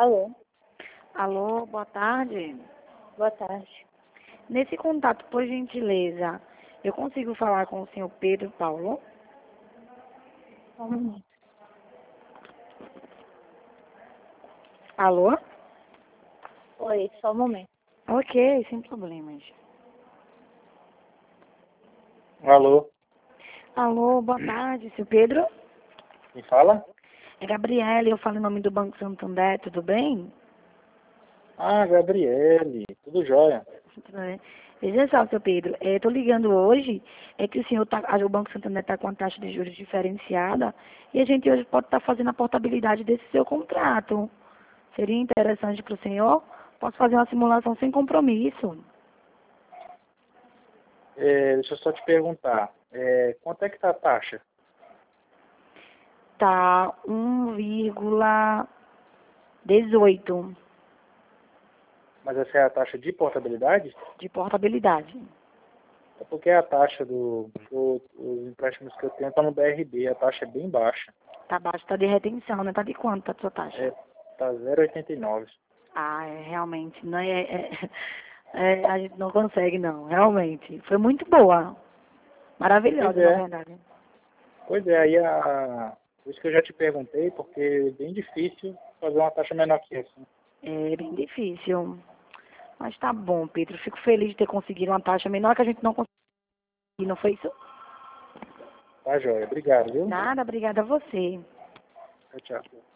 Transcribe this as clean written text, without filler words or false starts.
Alô, Alô, boa tarde. boa tarde. Nesse contato, por gentileza, eu consigo falar com o senhor Pedro Paulo? Só um momento. Alô? Oi, só um momento. Ok, sem problemas. Alô, Alô, boa tarde, senhor Pedro? quem fala? É Gabriele, eu falo em nome do Banco Santander, tudo bem? Ah, Gabriele, tudo jóia. Tudo bem. Veja só, seu Pedro, estou ligando hoje, é que o Banco Santander está com a taxa de juros diferenciada e a gente hoje pode estar fazendo a portabilidade desse seu contrato. Seria interessante para o senhor? Posso fazer uma simulação sem compromisso. Deixa eu só te perguntar, quanto é que tá a taxa? Tá 1,18 Mas essa é a taxa de portabilidade? de portabilidade. É porque a taxa os empréstimos que eu tenho estão no BRB, a taxa é bem baixa. Tá baixo, tá de retenção, né? Tá de quanto tá a sua taxa? Tá 0,89. Ah, realmente, não a gente não consegue não, realmente. Foi muito boa, Pois maravilhosa, na é, verdade. aí por isso que eu já te perguntei, porque é bem difícil fazer uma taxa menor que essa. É bem difícil, mas tá bom, Pedro. Fico feliz de ter conseguido uma taxa menor que a gente não conseguiu, não foi isso? Tá jóia, obrigado, viu? Nada, obrigada a você. Tchau, tchau.